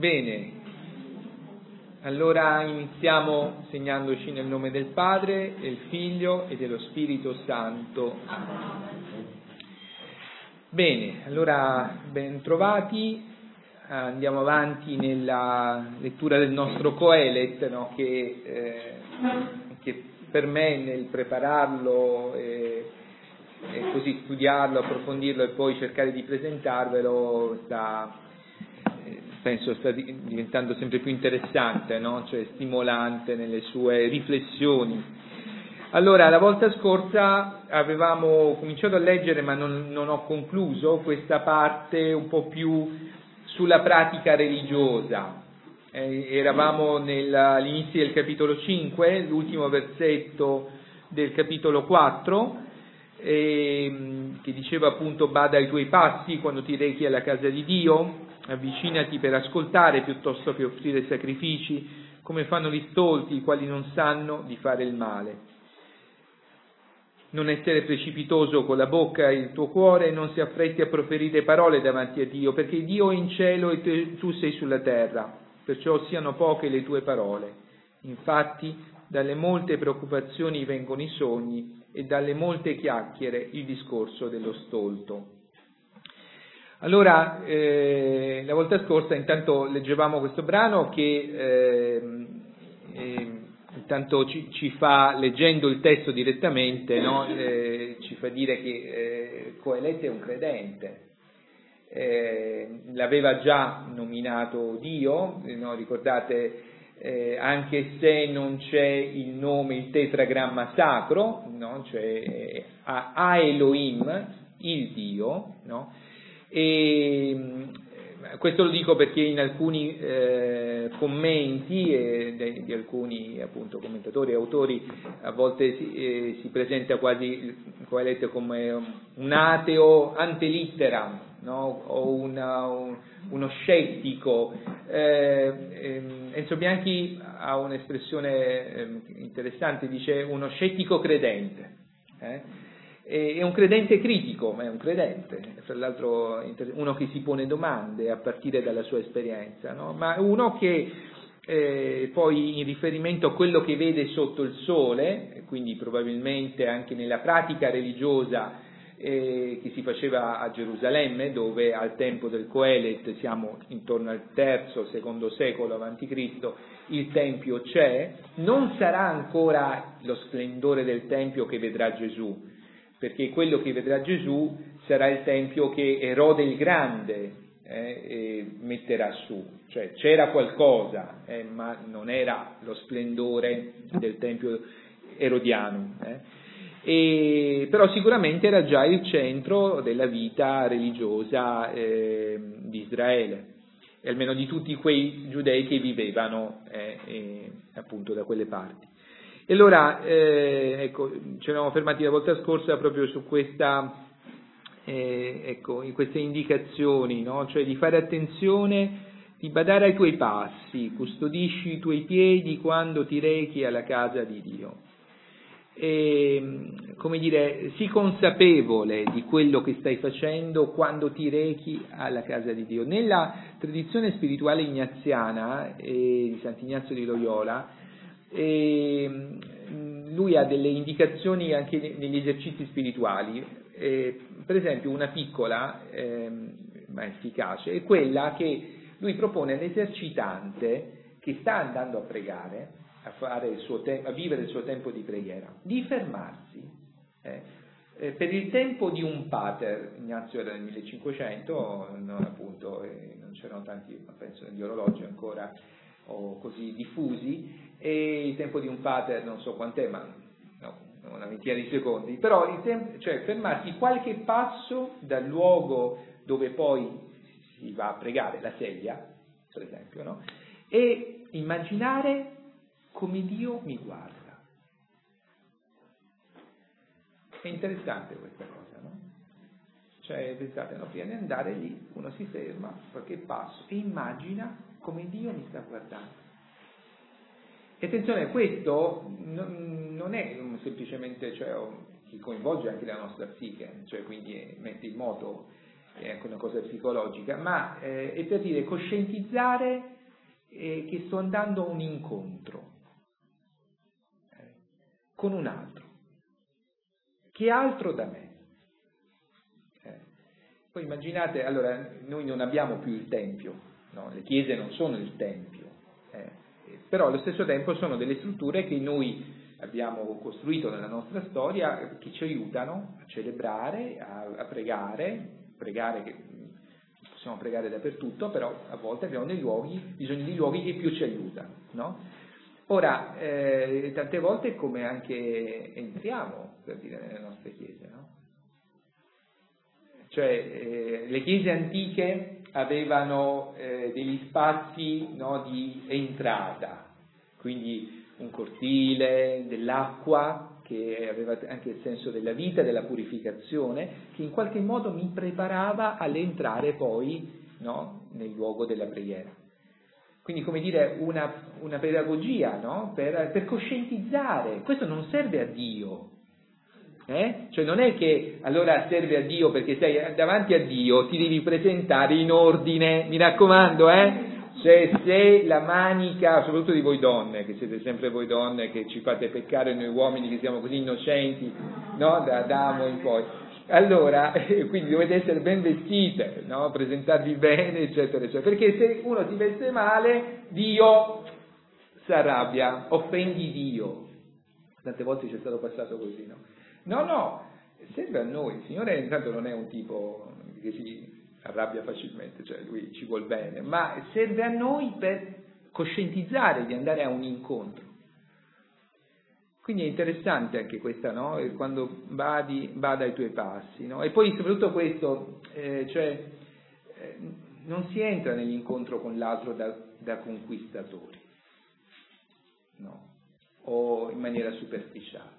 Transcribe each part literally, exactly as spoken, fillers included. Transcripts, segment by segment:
Bene, allora iniziamo segnandoci nel nome del Padre, del Figlio e dello Spirito Santo. Bene, allora ben trovati, andiamo avanti nella lettura del nostro Coelet, no? che, eh, che per me nel prepararlo e, e così studiarlo, approfondirlo e poi cercare di presentarvelo sta... penso sta diventando sempre più interessante, no? Cioè stimolante nelle sue riflessioni. Allora, la volta scorsa avevamo cominciato a leggere, ma non, non ho concluso, questa parte un po' più sulla pratica religiosa. Eh, eravamo nel, all'inizio del capitolo cinque, l'ultimo versetto del capitolo quattro, eh, che diceva appunto: bada ai tuoi passi quando ti rechi alla casa di Dio, avvicinati per ascoltare piuttosto che offrire sacrifici, come fanno gli stolti, i quali non sanno di fare il male. Non essere precipitoso con la bocca e il tuo cuore, non si affretti a proferire parole davanti a Dio, perché Dio è in cielo e te, tu sei sulla terra, perciò siano poche le tue parole. Infatti, dalle molte preoccupazioni vengono i sogni e dalle molte chiacchiere il discorso dello stolto. Allora, eh, la volta scorsa intanto leggevamo questo brano che eh, eh, intanto ci, ci fa, leggendo il testo direttamente, no, eh, ci fa dire che eh, Coelet è un credente. Eh, l'aveva già nominato Dio, no, ricordate, eh, anche se non c'è il nome, il tetragramma sacro, no, cioè a Elohim, il Dio, no? E questo lo dico perché in alcuni eh, commenti eh, di, di alcuni appunto commentatori e autori a volte si, eh, si presenta quasi il Coelet come un ateo ante litteram, no? O una, un, uno scettico. eh, eh, Enzo Bianchi ha un'espressione eh, interessante, dice uno scettico credente. eh? È un credente critico, ma è un credente, fra l'altro uno che si pone domande a partire dalla sua esperienza, no? Ma uno che eh, poi in riferimento a quello che vede sotto il sole, quindi probabilmente anche nella pratica religiosa eh, che si faceva a Gerusalemme, dove al tempo del Coelet, siamo intorno al terzo, secondo secolo avanti Cristo, il Tempio c'è, non sarà ancora lo splendore del Tempio che vedrà Gesù, perché quello che vedrà Gesù sarà il Tempio che Erode il Grande eh, metterà su, cioè c'era qualcosa, eh, ma non era lo splendore del Tempio erodiano, eh. E, però sicuramente era già il centro della vita religiosa eh, di Israele, e almeno di tutti quei giudei che vivevano eh, eh, appunto da quelle parti. E allora, eh, ecco, ci eravamo fermati la volta scorsa proprio su questa, eh, ecco, in queste indicazioni, no? Cioè di fare attenzione, di badare ai tuoi passi, custodisci i tuoi piedi quando ti rechi alla casa di Dio. E, come dire, sii consapevole di quello che stai facendo quando ti rechi alla casa di Dio. Nella tradizione spirituale ignaziana eh, di Sant'Ignazio di Loyola, e lui ha delle indicazioni anche negli esercizi spirituali, eh, per esempio una piccola eh, ma efficace è quella che lui propone all'esercitante che sta andando a pregare, a, fare il suo te- a vivere il suo tempo di preghiera, di fermarsi eh, eh, per il tempo di un pater. Ignazio era nel millecinquecento, non, appunto, eh, non c'erano tanti, penso, gli orologi ancora o così diffusi, e il tempo di un pater non so quant'è, ma no, una ventina di secondi, però il tempo, cioè fermarsi qualche passo dal luogo dove poi si va a pregare, la sedia, per esempio, no? E immaginare come Dio mi guarda. È interessante questa cosa, no? Cioè, pensate, no, prima di andare lì, uno si ferma, qualche passo, e immagina come Dio mi sta guardando. E attenzione, questo non è semplicemente, cioè, che coinvolge anche la nostra psiche, cioè quindi mette in moto è anche una cosa psicologica, ma eh, è per dire coscientizzare eh, che sto andando a un incontro eh, con un altro, che è altro da me. Eh. Poi immaginate, allora, noi non abbiamo più il Tempio, no? Le chiese non sono il Tempio, eh, però allo stesso tempo sono delle strutture che noi abbiamo costruito nella nostra storia, che ci aiutano a celebrare, a, a pregare, pregare che possiamo pregare dappertutto, però a volte abbiamo dei luoghi, bisogno di luoghi che più ci aiutano, no? Ora, eh, tante volte è come anche entriamo, per dire, nelle nostre chiese, no? Cioè, eh, le chiese antiche avevano eh, degli spazi, no, di entrata, quindi un cortile, dell'acqua, che aveva anche il senso della vita, della purificazione, che in qualche modo mi preparava all'entrare poi, no, nel luogo della preghiera. Quindi, come dire, una, una pedagogia, no, per, per coscientizzare. Questo non serve a Dio. Eh? Cioè non è che allora serve a Dio perché sei davanti a Dio, ti devi presentare in ordine, mi raccomando, eh? Cioè se la manica, soprattutto di voi donne, che siete sempre voi donne che ci fate peccare noi uomini che siamo così innocenti, no? Da Adamo in poi, allora quindi dovete essere ben vestite, no? Presentarvi bene, eccetera, eccetera, perché se uno si veste male, Dio si arrabbia, offendi Dio. Tante volte ci è stato passato così, no? No, no, serve a noi. Il Signore intanto non è un tipo che si arrabbia facilmente, cioè lui ci vuol bene, ma serve a noi per coscientizzare di andare a un incontro. Quindi è interessante anche questa, no? Quando badi, bada ai tuoi passi, no? E poi soprattutto questo, eh, cioè eh, non si entra nell'incontro con l'altro da, da conquistatori, no? O in maniera superficiale.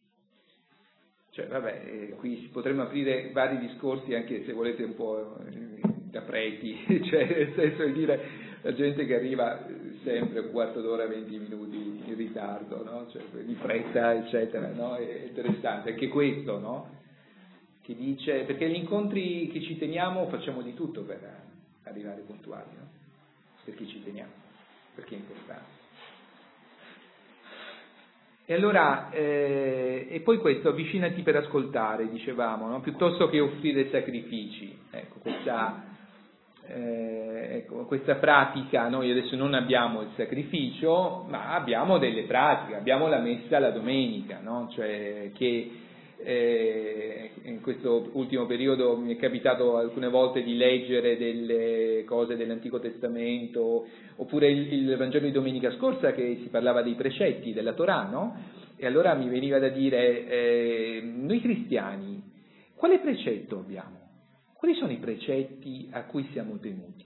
Cioè, vabbè, eh, qui si potremmo aprire vari discorsi, anche se volete un po' eh, da preti, cioè nel senso di dire la gente che arriva sempre un quarto d'ora, venti minuti in ritardo, no? Cioè, di fretta, eccetera, no? È interessante anche questo, no? Che dice, perché gli incontri che ci teniamo facciamo di tutto per arrivare puntuali, no? Perché ci teniamo, perché è importante. E allora, eh, e poi questo, avvicinati per ascoltare, dicevamo, no? Piuttosto che offrire sacrifici. Ecco, questa, eh, ecco, questa pratica, noi adesso non abbiamo il sacrificio, ma abbiamo delle pratiche, abbiamo la messa la domenica, no? Cioè che eh, in questo ultimo periodo mi è capitato alcune volte di leggere delle cose dell'Antico Testamento, oppure il, il Vangelo di domenica scorsa che si parlava dei precetti della Torah, no? E allora mi veniva da dire, eh, noi cristiani, quale precetto abbiamo? Quali sono i precetti a cui siamo tenuti?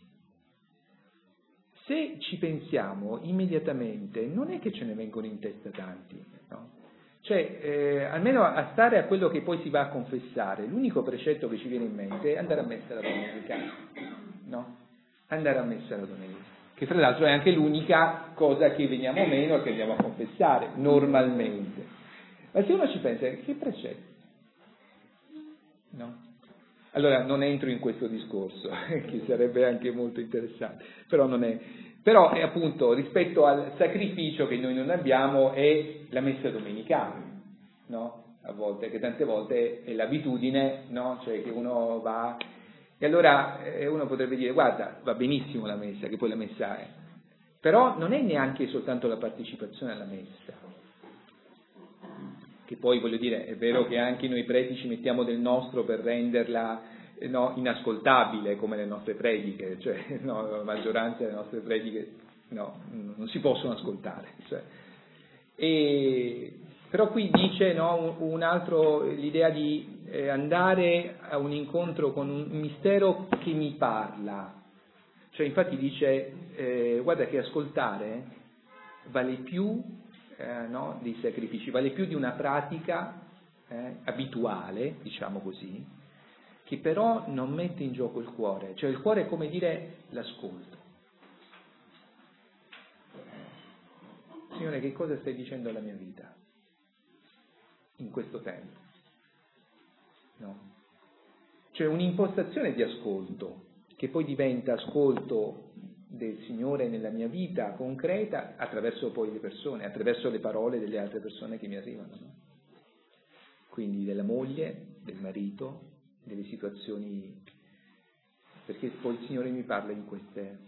Se ci pensiamo immediatamente, non è che ce ne vengono in testa tanti, no? Cioè, eh, almeno a stare a quello che poi si va a confessare, l'unico precetto che ci viene in mente è andare a messa la domenica, no? Andare a messa la domenica, che fra l'altro è anche l'unica cosa che veniamo meno e che andiamo a confessare, normalmente. Ma se uno ci pensa, che precetto? No? Allora non entro in questo discorso, che sarebbe anche molto interessante, però non è... Però è appunto rispetto al sacrificio che noi non abbiamo è la messa domenicale, no? A volte, che tante volte è l'abitudine, no? Cioè che uno va... E allora eh, uno potrebbe dire, guarda, va benissimo la messa, che poi la messa è, però non è neanche soltanto la partecipazione alla messa, che poi voglio dire, è vero che anche noi preti ci mettiamo del nostro per renderla... No, inascoltabile come le nostre prediche, cioè no, la maggioranza delle nostre prediche no, non si possono ascoltare. Cioè. E, però qui dice no, un, un altro, l'idea di eh, andare a un incontro con un mistero che mi parla. Cioè infatti dice, eh, guarda che ascoltare vale più eh, no, dei sacrifici, vale più di una pratica eh, abituale, diciamo così, che però non mette in gioco il cuore, cioè il cuore è come dire l'ascolto. Signore, che cosa stai dicendo alla mia vita in questo tempo? No? cioè un'impostazione di ascolto, che poi diventa ascolto del Signore nella mia vita concreta attraverso poi le persone, attraverso le parole delle altre persone che mi arrivano, no? Quindi della moglie, del marito, delle situazioni, perché poi il Signore mi parla in queste.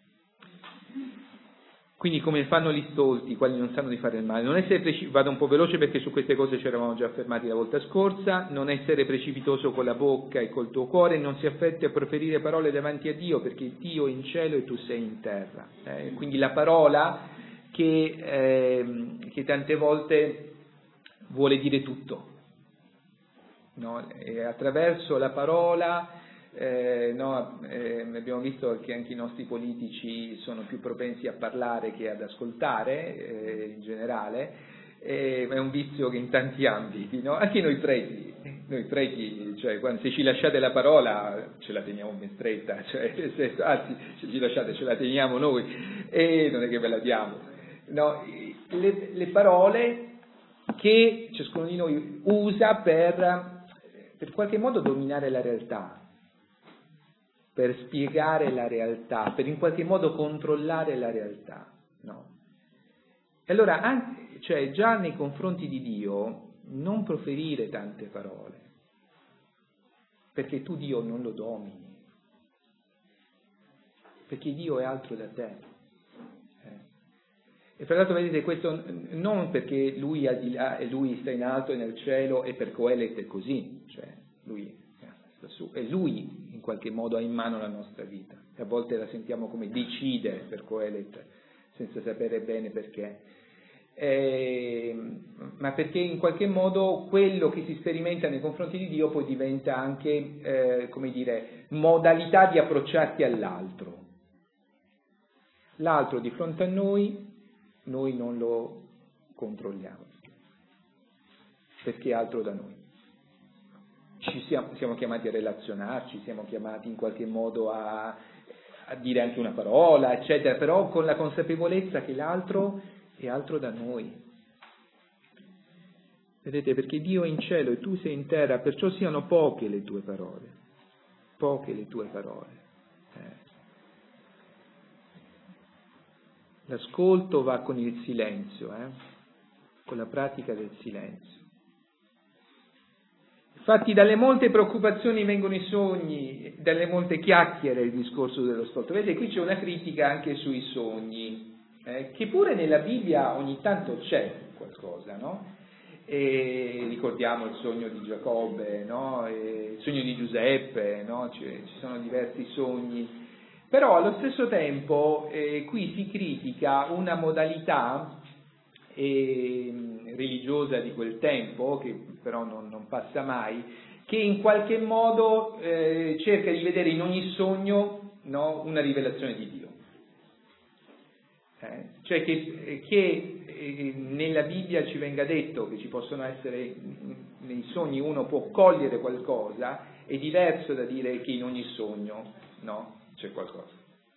Quindi come fanno gli stolti, quali non sanno di fare il male, non essere preci- vado un po' veloce perché su queste cose ci eravamo già fermati la volta scorsa, non essere precipitoso con la bocca e col tuo cuore, non si affetti a proferire parole davanti a Dio, perché Dio è in cielo e tu sei in terra. Eh? Quindi la parola che, eh, che tante volte vuole dire tutto, no? E attraverso la parola. Eh, no, eh, abbiamo visto che anche i nostri politici sono più propensi a parlare che ad ascoltare, eh, in generale, eh, è un vizio che in tanti ambiti, no? Anche noi preti, noi preti, cioè quando, se ci lasciate la parola ce la teniamo ben stretta, cioè, se, anzi se ci lasciate ce la teniamo noi e non è che ve la diamo, no? le, le parole che ciascuno di noi usa per, per qualche modo dominare la realtà, per spiegare la realtà, per in qualche modo controllare la realtà, no? E allora, anche, cioè, già nei confronti di Dio, non proferire tante parole, perché tu Dio non lo domini, perché Dio è altro da te. Eh. E fra l'altro vedete questo non perché Lui è al di là e Lui sta in alto e nel cielo e per Coelet è così, cioè Lui sta su, e Lui in qualche modo ha in mano la nostra vita, e a volte la sentiamo come decide per Coelet senza sapere bene perché, eh, ma perché in qualche modo quello che si sperimenta nei confronti di Dio poi diventa anche, eh, come dire, modalità di approcciarti all'altro. L'altro di fronte a noi, noi non lo controlliamo, perché è altro da noi. Ci siamo, siamo chiamati a relazionarci, siamo chiamati in qualche modo a, a dire anche una parola, eccetera, però con la consapevolezza che l'altro è altro da noi. Vedete, perché Dio è in cielo e tu sei in terra, perciò siano poche le tue parole, poche le tue parole. Eh. L'ascolto va con il silenzio, eh? Con la pratica del silenzio. Infatti dalle molte preoccupazioni vengono i sogni, dalle molte chiacchiere il discorso dello stolto. Vedete, qui c'è una critica anche sui sogni, eh, che pure nella Bibbia ogni tanto c'è qualcosa, no? E ricordiamo il sogno di Giacobbe, no? E il sogno di Giuseppe, no? Cioè, ci sono diversi sogni, però allo stesso tempo eh, qui si critica una modalità E, religiosa di quel tempo, che però non, non passa mai, che in qualche modo eh, cerca di vedere in ogni sogno, no, una rivelazione di Dio. Eh? Cioè che, che eh, nella Bibbia ci venga detto che ci possono essere, nei sogni uno può cogliere qualcosa, è diverso da dire che in ogni sogno, no, c'è qualcosa.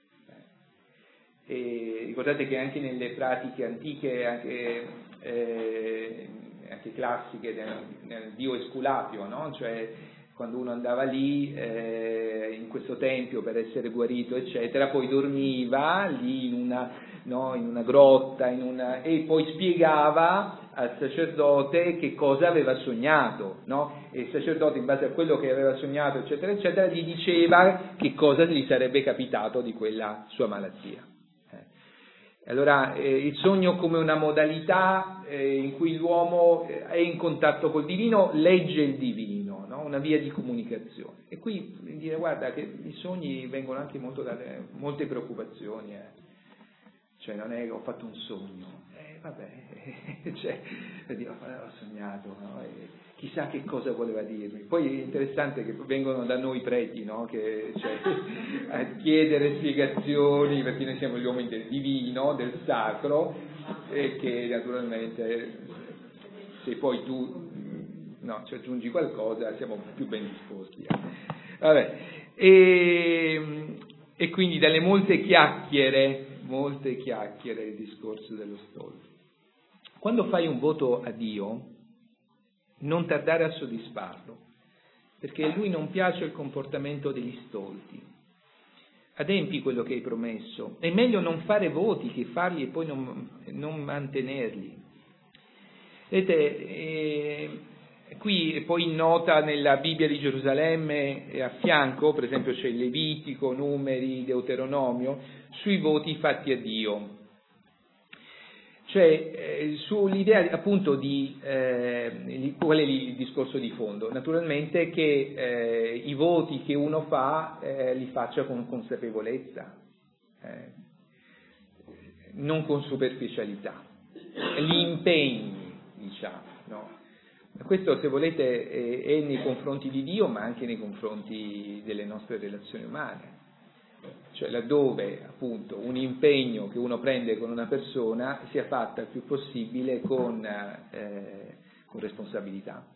E ricordate che anche nelle pratiche antiche, anche, eh, anche classiche, nel, nel dio Esculapio, no? Cioè quando uno andava lì eh, in questo tempio per essere guarito, eccetera, poi dormiva lì in una, no, in una grotta, in una, e poi spiegava al sacerdote che cosa aveva sognato, no? E il sacerdote, in base a quello che aveva sognato, eccetera, eccetera, gli diceva che cosa gli sarebbe capitato di quella sua malattia. Allora, eh, il sogno come una modalità eh, in cui l'uomo è in contatto col divino, legge il divino, no? Una via di comunicazione. E qui dire, guarda, che i sogni vengono anche molto dalle molte preoccupazioni, eh. Cioè non è che ho fatto un sogno, eh, vabbè, cioè, Dio, ho sognato, no? E chissà che cosa voleva dirmi. Poi è interessante che vengono da noi preti, no? Che, cioè, a chiedere spiegazioni, perché noi siamo gli uomini del divino, del sacro, e che naturalmente se poi tu no, ci aggiungi qualcosa siamo più ben disposti. Eh. Vabbè. E, e quindi dalle molte chiacchiere, molte chiacchiere il discorso dello stolto. Quando fai un voto a Dio, non tardare a soddisfarlo, perché a lui non piace il comportamento degli stolti. Adempi quello che hai promesso. È meglio non fare voti che farli e poi non, non mantenerli. Vedete, eh, qui poi in nota nella Bibbia di Gerusalemme eh, a fianco, per esempio c'è il Levitico, Numeri, Deuteronomio, sui voti fatti a Dio. Cioè, eh, sull'idea appunto di, eh, qual è il discorso di fondo? Naturalmente che eh, i voti che uno fa eh, li faccia con consapevolezza, eh, non con superficialità, li impegni, diciamo, no? Questo, se volete, è, è nei confronti di Dio, ma anche nei confronti delle nostre relazioni umane. Cioè laddove appunto un impegno che uno prende con una persona sia fatta il più possibile con, eh, con responsabilità,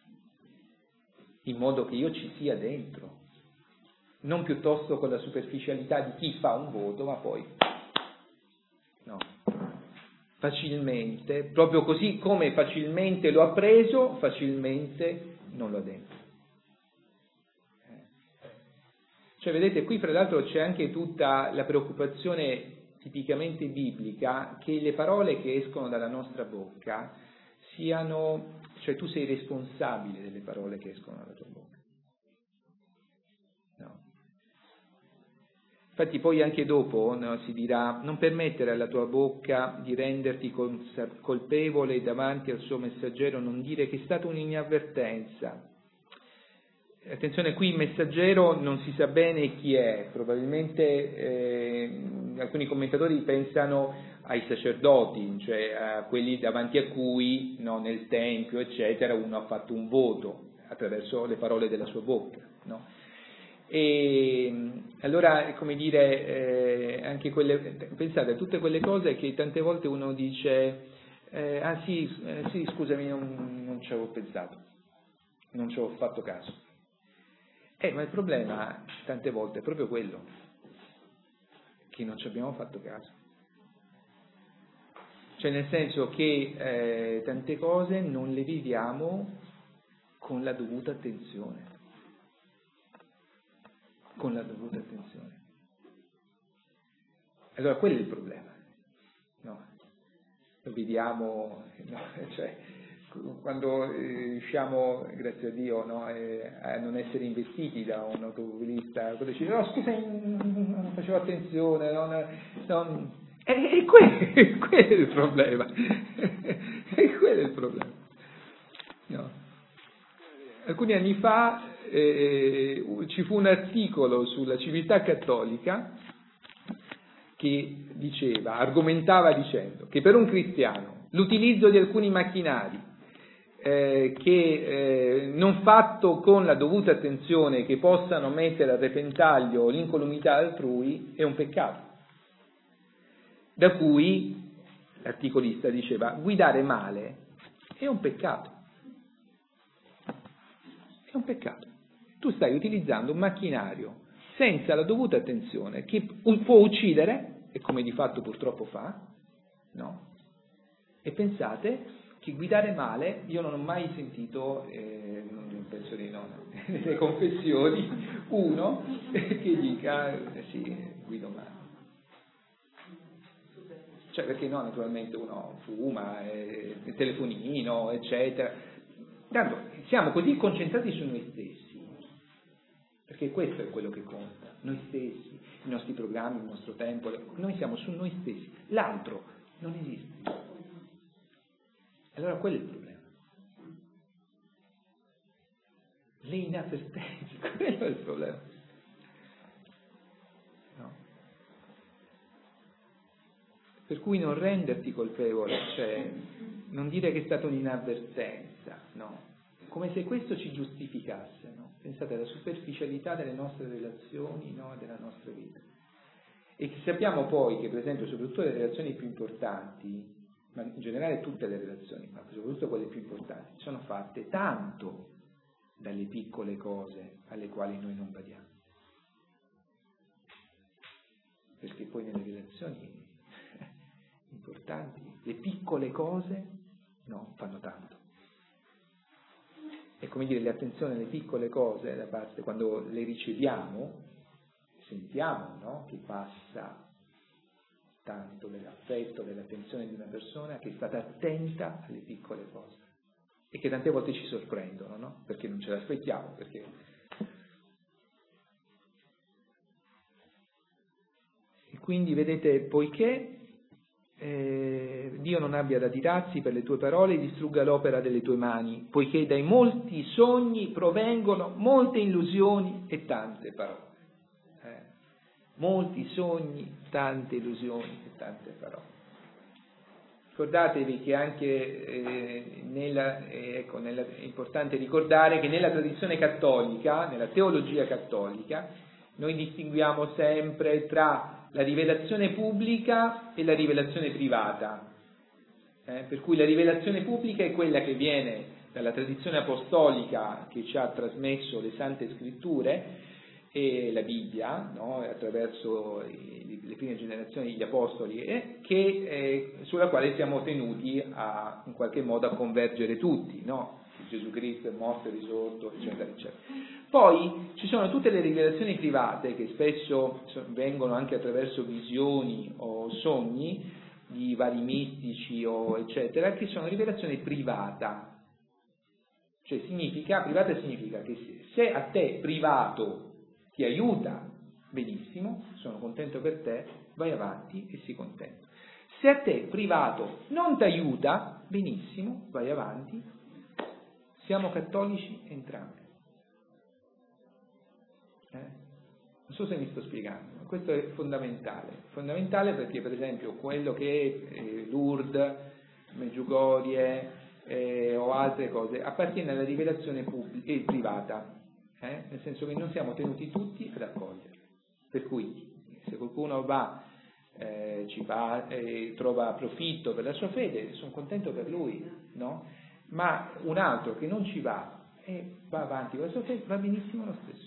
in modo che io ci sia dentro, non piuttosto con la superficialità di chi fa un voto ma poi no, facilmente, proprio così come facilmente lo ha preso, facilmente non lo ha dentro. Cioè, vedete, qui fra l'altro c'è anche tutta la preoccupazione tipicamente biblica che le parole che escono dalla nostra bocca siano, cioè tu sei responsabile delle parole che escono dalla tua bocca. No. Infatti poi anche dopo, no, si dirà: non permettere alla tua bocca di renderti colpevole davanti al suo messaggero, non dire che è stata un'inavvertenza. Attenzione, qui il messaggero non si sa bene chi è, probabilmente eh, alcuni commentatori pensano ai sacerdoti, cioè a quelli davanti a cui, no, nel tempio eccetera uno ha fatto un voto attraverso le parole della sua bocca, no? E allora, come dire, eh, anche quelle, pensate a tutte quelle cose che tante volte uno dice eh, ah sì, eh, sì scusami, non, non ci avevo pensato, non ci avevo fatto caso. Eh, ma il problema tante volte è proprio quello, che non ci abbiamo fatto caso. Cioè nel senso che eh, tante cose non le viviamo con la dovuta attenzione. Con la dovuta attenzione. Allora quello è il problema. No? Lo vediamo, no? Cioè, quando riusciamo, eh, grazie a Dio, no, eh, a non essere investiti da un automobilista, quando dice no scusa, non facevo attenzione, non, non... E, e quello, quello è il problema, e quello è il problema. No. Alcuni anni fa eh, ci fu un articolo sulla civiltà cattolica che diceva, argomentava dicendo che per un cristiano l'utilizzo di alcuni macchinari Eh, che eh, non fatto con la dovuta attenzione, che possano mettere a repentaglio l'incolumità altrui, è un peccato, da cui l'articolista diceva guidare male è un peccato, è un peccato. Tu stai utilizzando un macchinario senza la dovuta attenzione che può uccidere, e come di fatto purtroppo fa, no? E pensate che guidare male, io non ho mai sentito, eh, non penso di no, nelle confessioni, uno che dica eh, sì, guido male. Cioè perché no, naturalmente uno fuma, eh, il telefonino, eccetera. Tanto siamo così concentrati su noi stessi, perché questo è quello che conta, noi stessi, i nostri programmi, il nostro tempo, noi siamo su noi stessi, l'altro non esiste. Allora quello è il problema. Le inavvertenze, quello è il problema. No. Per cui non renderti colpevole, cioè non dire che è stata un'inavvertenza, no. Come se questo ci giustificasse, no? Pensate alla superficialità delle nostre relazioni, no? Della nostra vita. E sappiamo poi che, per esempio, soprattutto le relazioni più importanti, ma in generale tutte le relazioni, ma soprattutto quelle più importanti, sono fatte tanto dalle piccole cose alle quali noi non badiamo. Perché poi nelle relazioni importanti le piccole cose no, fanno tanto. e come dire, l'attenzione alle piccole cose da parte, quando le riceviamo, sentiamo, no? Che passa tanto dell'affetto, dell'attenzione di una persona che è stata attenta alle piccole cose e che tante volte ci sorprendono, no? Perché non ce l'aspettiamo, perché e quindi vedete, poiché eh, Dio non abbia da dirarsi per le tue parole, distrugga l'opera delle tue mani, poiché dai molti sogni provengono molte illusioni e tante parole. Eh, molti sogni, tante illusioni e tante parole. Ricordatevi che anche eh, nella, eh, ecco, nella, è importante ricordare che nella tradizione cattolica, nella teologia cattolica, noi distinguiamo sempre tra la rivelazione pubblica e la rivelazione privata. Eh, per cui la rivelazione pubblica è quella che viene dalla tradizione apostolica che ci ha trasmesso le Sante Scritture e la Bibbia, no? Attraverso i, le prime generazioni degli apostoli, eh, che, eh, sulla quale siamo tenuti a, in qualche modo a convergere tutti, no? Gesù Cristo è morto e risorto, eccetera, eccetera. Poi ci sono tutte le rivelazioni private che spesso vengono anche attraverso visioni o sogni di vari mistici o eccetera, che sono rivelazioni privata. Cioè significa, privata significa che se, se a te privato ti aiuta, benissimo, sono contento per te, vai avanti e sii contento. Se a te privato non ti aiuta, benissimo, vai avanti, siamo cattolici entrambi. Eh? Non so se mi sto spiegando, ma questo è fondamentale, fondamentale perché per esempio quello che è eh, Lourdes, Medjugorje eh, o altre cose appartiene alla rivelazione pubblica e privata. Eh? Nel senso che non siamo tenuti tutti ad accogliere, per cui se qualcuno va, eh, ci va e eh, trova profitto per la sua fede, sono contento per lui, no? Ma un altro che non ci va e va avanti con la sua fede va benissimo lo stesso.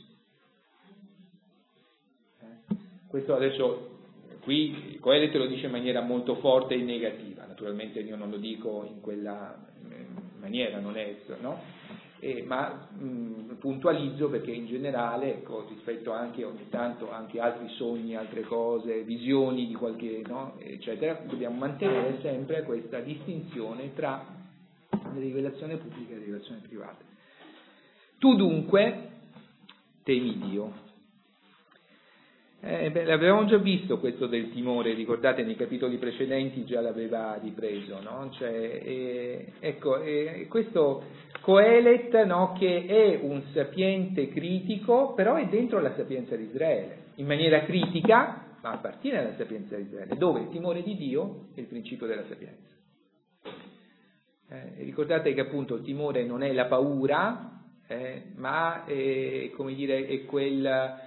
Eh? Questo adesso qui Coelete lo dice in maniera molto forte e negativa, naturalmente io non lo dico in quella maniera, non è, no? Eh, ma mh, puntualizzo perché in generale, ecco, rispetto anche ogni tanto anche altri sogni, altre cose, visioni di qualche, no, eccetera, dobbiamo mantenere sempre questa distinzione tra la rivelazione pubblica e la rivelazione privata. Tu dunque temi Dio. Eh, beh, l'avevamo già visto questo del timore, ricordate nei capitoli precedenti già l'aveva ripreso, no? Cioè, eh, ecco, eh, questo Coelet, no, che è un sapiente critico, però è dentro la sapienza di Israele, in maniera critica, ma appartiene alla sapienza di Israele, dove il timore di Dio è il principio della sapienza. Eh, ricordate che appunto il timore non è la paura, eh, ma è, come dire, è quel...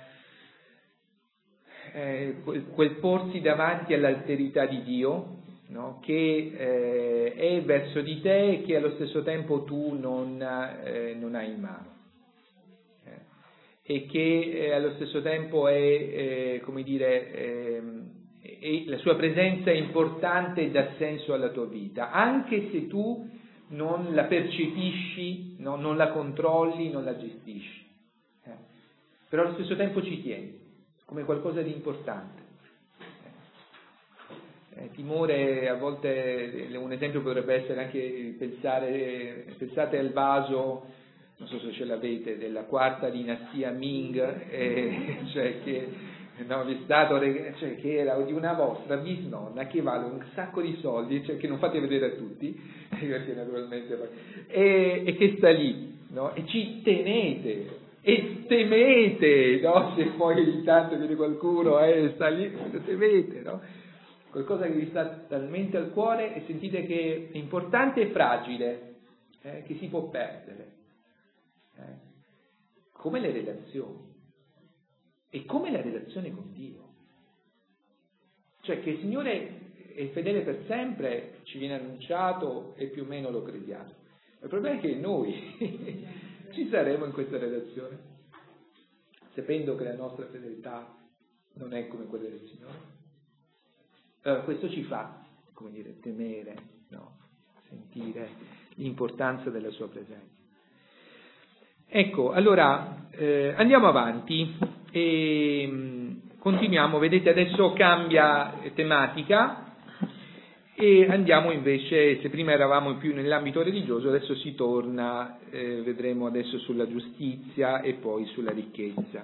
Eh, quel, quel porsi davanti all'alterità di Dio, no? Che eh, è verso di te e che allo stesso tempo tu non, eh, non hai in mano, eh, e che eh, allo stesso tempo è, eh, come dire, eh, è, la sua presenza è importante e dà senso alla tua vita, anche se tu non la percepisci, no? Non la controlli, non la gestisci, eh. Però allo stesso tempo ci tieni come qualcosa di importante. Eh, timore, a volte un esempio potrebbe essere anche pensare, pensate al vaso, non so se ce l'avete, della quarta dinastia Ming, eh, cioè che, no, vi è stato, cioè che era di una vostra bisnonna che vale un sacco di soldi, cioè che non fate vedere a tutti, perché naturalmente, e, e che sta lì, no? E ci tenete. E temete, no? Se poi ogni tanto viene qualcuno e eh, sta lì, temete, no? Qualcosa che vi sta talmente al cuore e sentite che è importante e fragile, eh, che si può perdere, eh? Come le relazioni e come la relazione con Dio, cioè che il Signore è fedele per sempre, ci viene annunciato e più o meno lo crediamo. Il problema è che noi ci saremo in questa relazione, sapendo che la nostra fedeltà non è come quella del Signore. Allora, questo ci fa, come dire, temere, no? Sentire l'importanza della sua presenza. Ecco, allora eh, andiamo avanti e mh, continuiamo. Vedete, adesso cambia tematica e andiamo invece, se prima eravamo più nell'ambito religioso, adesso si torna, eh, vedremo adesso sulla giustizia e poi sulla ricchezza.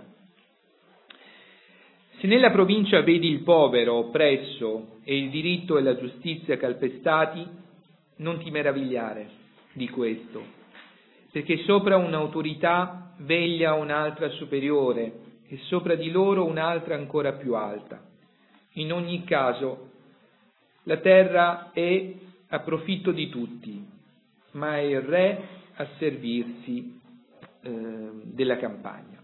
Se nella provincia vedi il povero oppresso e il diritto e la giustizia calpestati, non ti meravigliare di questo, perché sopra un'autorità veglia un'altra superiore e sopra di loro un'altra ancora più alta. In ogni caso, la terra è a profitto di tutti, ma è il re a servirsi eh, della campagna.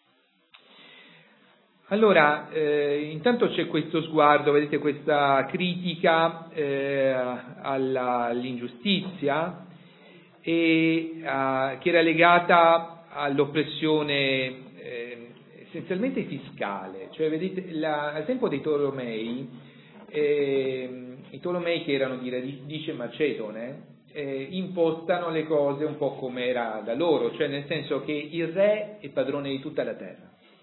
Allora, eh, intanto c'è questo sguardo, vedete, questa critica eh, alla, all'ingiustizia e a, che era legata all'oppressione eh, essenzialmente fiscale. Cioè, vedete, la, al tempo dei Tolomei, eh, i Tolomei che erano di radice macedone, eh, impostano le cose un po' come era da loro, cioè nel senso che il re è padrone di tutta la terra.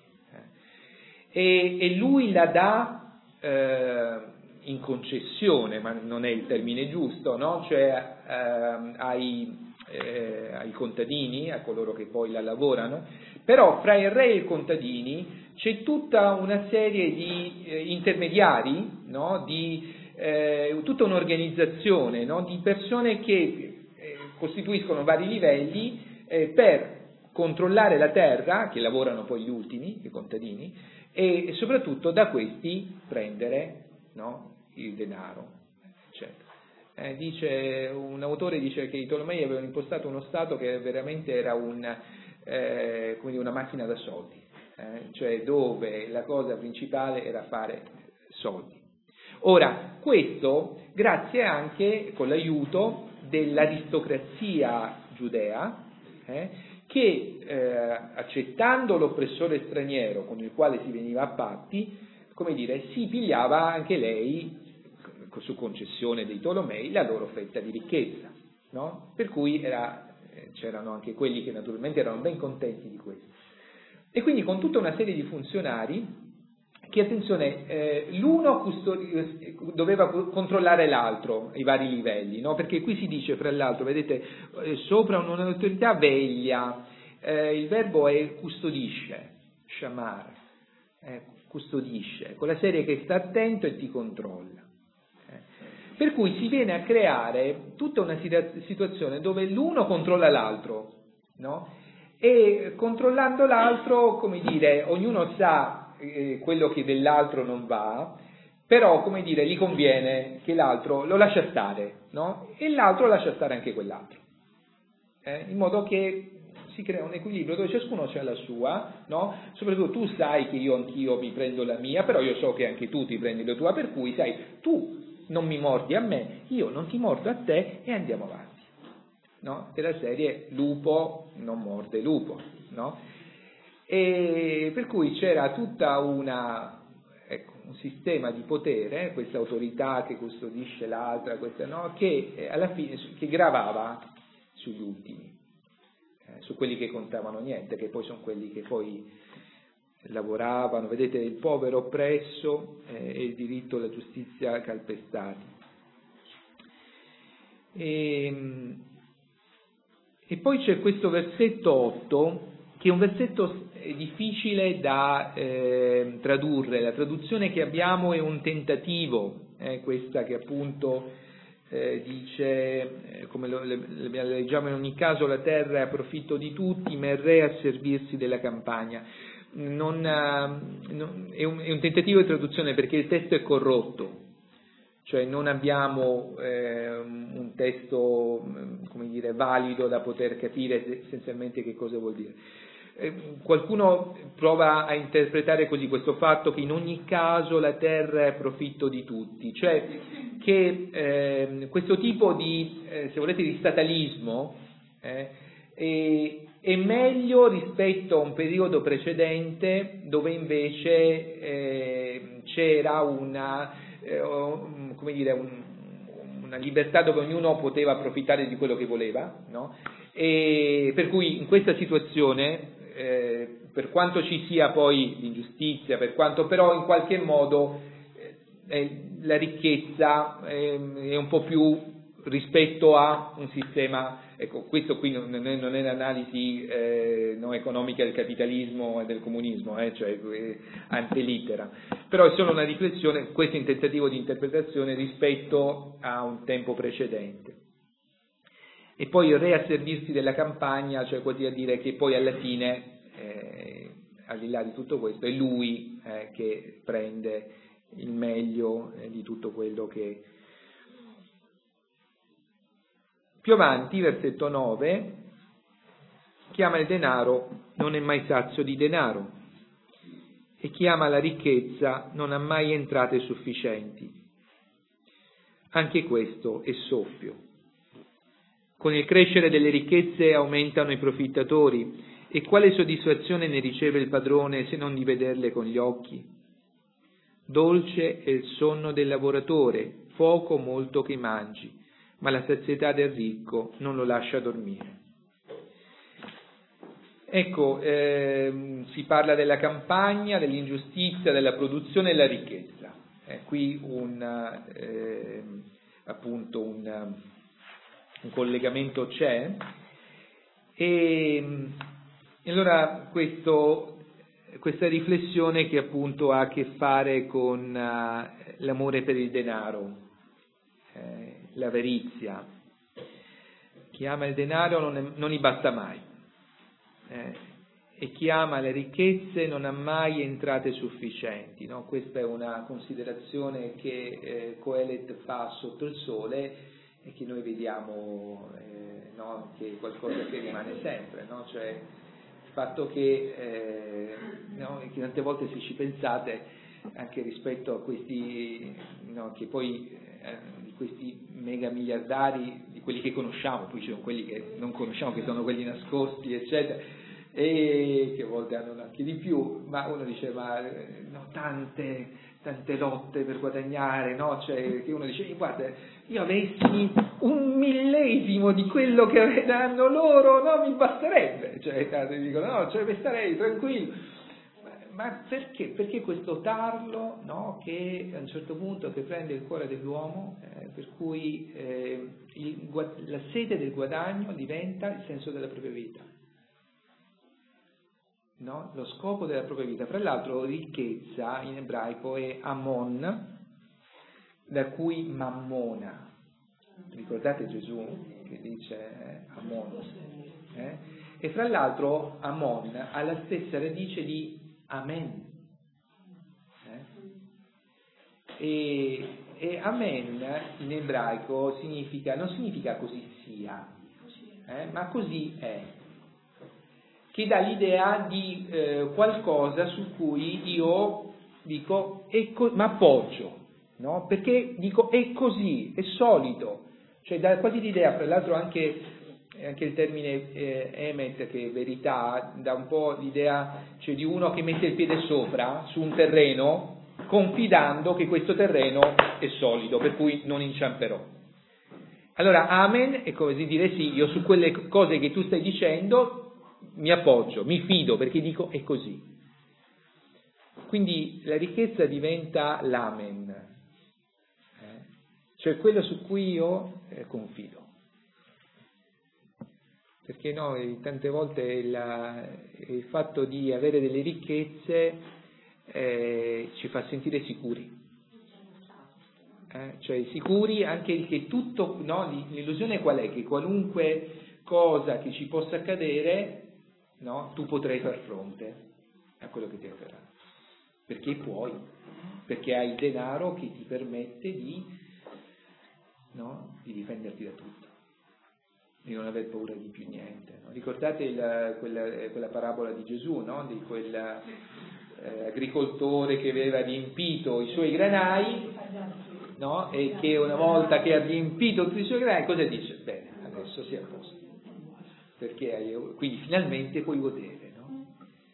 E, e lui la dà eh, in concessione, ma non è il termine giusto, no? Cioè eh, ai, eh, ai contadini, a coloro che poi la lavorano, però fra il re e i contadini c'è tutta una serie di eh, intermediari, no? Di eh, tutta un'organizzazione, no? Di persone che eh, costituiscono vari livelli eh, per controllare la terra, che lavorano poi gli ultimi, i contadini, e soprattutto da questi prendere, no, il denaro, eccetera. Eh, dice, un autore dice che i Tolomei avevano impostato uno Stato che veramente era un, eh, come dire, una macchina da soldi, eh, cioè dove la cosa principale era fare soldi. Ora, questo grazie anche con l'aiuto dell'aristocrazia giudea, eh, che eh, accettando l'oppressore straniero con il quale si veniva a patti, come dire, si pigliava anche lei, su concessione dei Tolomei, la loro fetta di ricchezza, no? Per cui era, eh, c'erano anche quelli che naturalmente erano ben contenti di questo. E quindi con tutta una serie di funzionari che, attenzione, eh, l'uno custodi- doveva controllare l'altro ai vari livelli, no? Perché qui si dice, fra l'altro, vedete, eh, sopra un'autorità veglia, eh, il verbo è custodisce, shamar, eh, custodisce, con la serie che sta attento e ti controlla. Eh. Per cui si viene a creare tutta una situazione dove l'uno controlla l'altro, no? E controllando l'altro, come dire, ognuno sa Eh, quello che dell'altro non va, però, come dire, gli conviene che l'altro lo lascia stare, no? E l'altro lascia stare anche quell'altro, eh? In modo che si crea un equilibrio dove ciascuno c'ha la sua, no? Soprattutto tu sai che io anch'io mi prendo la mia, però io so che anche tu ti prendi la tua, per cui sai, tu non mi mordi a me, io non ti mordo a te e andiamo avanti, no? Della serie lupo non morde lupo, no? E per cui c'era tutta una, ecco, un sistema di potere, questa autorità che custodisce l'altra, questa, no, che eh, alla fine che gravava sugli ultimi, eh, su quelli che contavano niente, che poi sono quelli che poi lavoravano, vedete, il povero oppresso eh, e il diritto alla giustizia calpestati. E, e poi c'è questo versetto otto, che è un versetto difficile da eh, tradurre. La traduzione che abbiamo è un tentativo, eh, questa che appunto eh, dice, eh, come lo, le, le leggiamo in ogni caso, la terra è a profitto di tutti, ma il re a servirsi della campagna. Non, uh, non, è, un, è un tentativo di traduzione perché il testo è corrotto, cioè non abbiamo eh, un testo, come dire, valido da poter capire essenzialmente che cosa vuol dire. Eh, qualcuno prova a interpretare così questo fatto che in ogni caso la terra è a profitto di tutti, cioè che eh, questo tipo di, eh, se volete, di statalismo eh, è, è meglio rispetto a un periodo precedente dove invece eh, c'era una, eh, come dire, un, una libertà dove ognuno poteva approfittare di quello che voleva, no? E per cui in questa situazione, eh, per quanto ci sia poi l'ingiustizia, per quanto però in qualche modo eh, la ricchezza eh, è un po' più rispetto a un sistema, ecco, questo qui non è, non è l'analisi eh, no, economica del capitalismo e del comunismo, eh, cioè eh, ante littera, però è solo una riflessione, questo è un tentativo di interpretazione rispetto a un tempo precedente. E poi il reasservirsi della campagna, cioè quasi a dire che poi alla fine, eh, al di là di tutto questo, è lui eh, che prende il meglio eh, di tutto quello che... Più avanti, versetto nove, chiama il denaro, non è mai sazio di denaro, e chi ama la ricchezza non ha mai entrate sufficienti. Anche questo è soffio. Con il crescere delle ricchezze aumentano i profittatori, e quale soddisfazione ne riceve il padrone se non di vederle con gli occhi? Dolce è il sonno del lavoratore, poco o molto che mangi, ma la sazietà del ricco non lo lascia dormire. Ecco, ehm, si parla della campagna, dell'ingiustizia, della produzione e della ricchezza. Eh, qui un, eh, appunto un, un collegamento c'è, e, e allora questo, questa riflessione che appunto ha a che fare con uh, l'amore per il denaro, eh, l'avarizia. Chi ama il denaro non, è, non gli basta mai, eh, e chi ama le ricchezze non ha mai entrate sufficienti, no? Questa è una considerazione che eh, Coelet fa sotto il sole e che noi vediamo eh, no? Che è qualcosa che rimane sempre, no? Cioè il fatto che, eh, no? che tante volte se ci pensate anche rispetto a questi, no? Che poi eh, questi mega miliardari, di quelli che conosciamo, poi ci sono quelli che non conosciamo, che sono quelli nascosti, eccetera, e che a volte hanno anche di più, ma uno dice, ma no, tante, tante lotte per guadagnare, no? Cioè, che uno dice, guarda, io avessi un millesimo di quello che hanno loro, no, mi basterebbe, cioè, dicono, no, cioè, starei tranquillo. Ma perché? Perché questo tarlo, no, che a un certo punto che prende il cuore dell'uomo, eh, per cui eh, il, la sete del guadagno diventa il senso della propria vita, no? Lo scopo della propria vita. Fra l'altro ricchezza in ebraico è amon, da cui mammona. Ricordate Gesù che dice eh, amon? Eh? E fra l'altro amon ha la stessa radice di Amen. Eh? E, e Amen in ebraico significa, non significa così sia, eh? ma così è, che dà l'idea di eh, qualcosa su cui io dico, è co- ma appoggio, no? Perché dico è così, è solido, cioè dà quasi l'idea, fra l'altro anche anche il termine eh, emet, che è verità, dà un po' l'idea, cioè, di uno che mette il piede sopra su un terreno confidando che questo terreno è solido, per cui non inciamperò. Allora amen è come dire sì, io su quelle cose che tu stai dicendo mi appoggio, mi fido, perché dico è così. Quindi la ricchezza diventa l'amen, eh? Cioè quello su cui io eh, confido. Perché noi tante volte il, il fatto di avere delle ricchezze eh, ci fa sentire sicuri, eh? Cioè sicuri anche che tutto, no? L'illusione qual è? Che qualunque cosa che ci possa accadere, no? Tu potrai far fronte a quello che ti accadrà, perché puoi, perché hai il denaro che ti permette di, no? Di difenderti da tutto, di non aver paura di più niente, no? Ricordate il, quella, quella parabola di Gesù, no? Di quel eh, agricoltore che aveva riempito i suoi granai, no? E che una volta che ha riempito tutti i suoi granai, cosa dice? Bene, adesso sei a posto, perché hai, quindi finalmente puoi godere, no?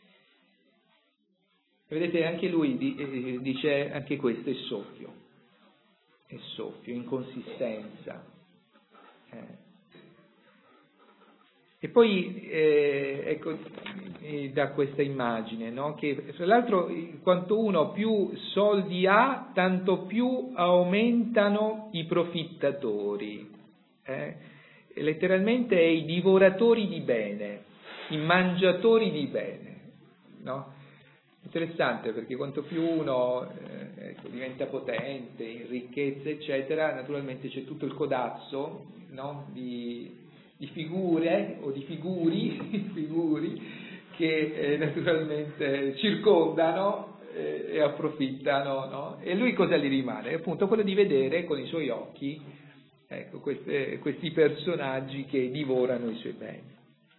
E vedete, anche lui dice, anche questo è soffio, è soffio, inconsistenza, eh. E poi eh, ecco, eh, da questa immagine, no? Che fra l'altro quanto uno più soldi ha, tanto più aumentano i profittatori, eh? Letteralmente è i divoratori di bene, i mangiatori di bene, no? Interessante, perché quanto più uno eh, ecco, diventa potente, in ricchezza eccetera, naturalmente c'è tutto il codazzo, no? di di figure o di figuri, figuri che eh, naturalmente circondano eh, e approfittano, no? E lui cosa gli rimane? Appunto quello di vedere con i suoi occhi, ecco, queste, questi personaggi che divorano i suoi beni.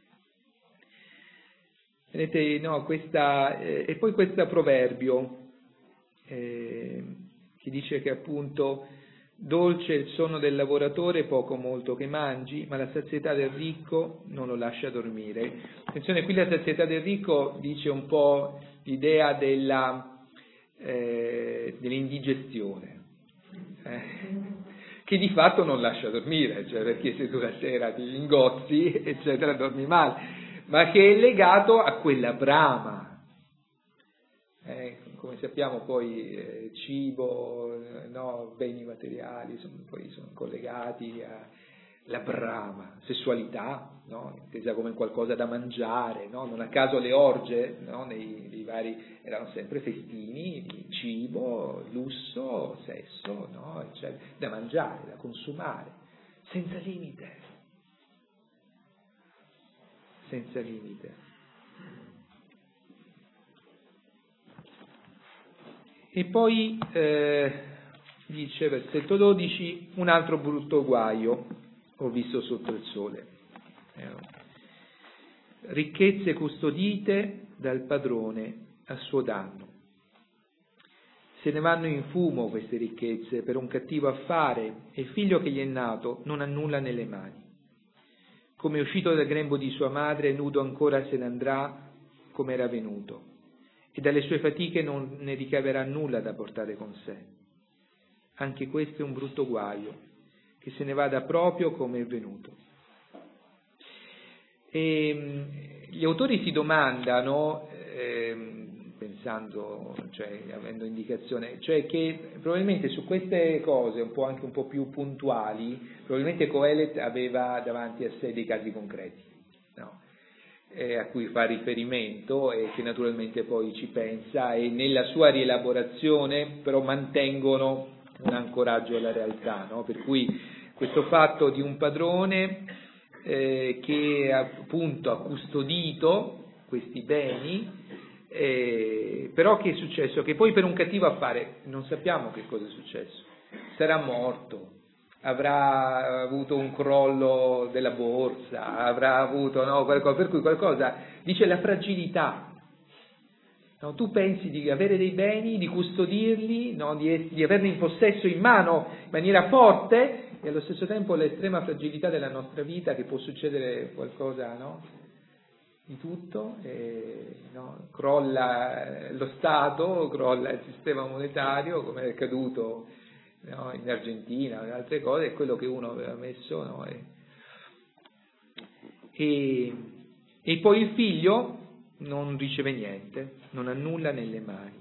Vedete, no, questa, eh, e poi questo proverbio eh, che dice che appunto dolce è il sonno del lavoratore, poco o molto che mangi, ma la sazietà del ricco non lo lascia dormire. Attenzione, qui la sazietà del ricco dice un po' l'idea della, eh, dell'indigestione, eh, che di fatto non lascia dormire, cioè perché se tu la sera ti ingozzi, eccetera, dormi male, ma che è legato a quella brama. Eh, come sappiamo poi eh, cibo, eh, no, beni materiali sono, poi sono collegati alla brama, sessualità, no, intesa come qualcosa da mangiare, no? Non a caso le orge, no, nei, nei vari erano sempre festini di cibo, lusso, sesso, no, eccetera, da mangiare, da consumare, senza limite, senza limite. E poi eh, dice, versetto dodici, un altro brutto guaio ho visto sotto il sole. Eh, ricchezze custodite dal padrone a suo danno. Se ne vanno in fumo queste ricchezze per un cattivo affare e il figlio che gli è nato non ha nulla nelle mani. Come è uscito dal grembo di sua madre, nudo ancora se ne andrà come era venuto. E dalle sue fatiche non ne ricaverà nulla da portare con sé. Anche questo è un brutto guaio, che se ne vada proprio come è venuto. E gli autori si domandano, eh, pensando, cioè avendo indicazione, cioè che probabilmente su queste cose, un po' anche un po' più puntuali, probabilmente Coelet aveva davanti a sé dei casi concreti, no? Eh, a cui fa riferimento e che naturalmente poi ci pensa e nella sua rielaborazione però mantengono un ancoraggio alla realtà, no? Per cui questo fatto di un padrone eh, che appunto ha custodito questi beni, eh, però che è successo? Che poi per un cattivo affare non sappiamo che cosa è successo, sarà morto, avrà avuto un crollo della borsa, avrà avuto no, qualcosa, per cui qualcosa, dice la fragilità. No, tu pensi di avere dei beni, di custodirli, no, di, di averne in possesso in mano in maniera forte e allo stesso tempo l'estrema fragilità della nostra vita, che può succedere qualcosa, no, di tutto, e, no, crolla lo Stato, crolla il sistema monetario, come è accaduto, no, in Argentina, in altre cose, è quello che uno aveva messo, no, e, e, e poi il figlio non riceve niente, non ha nulla nelle mani.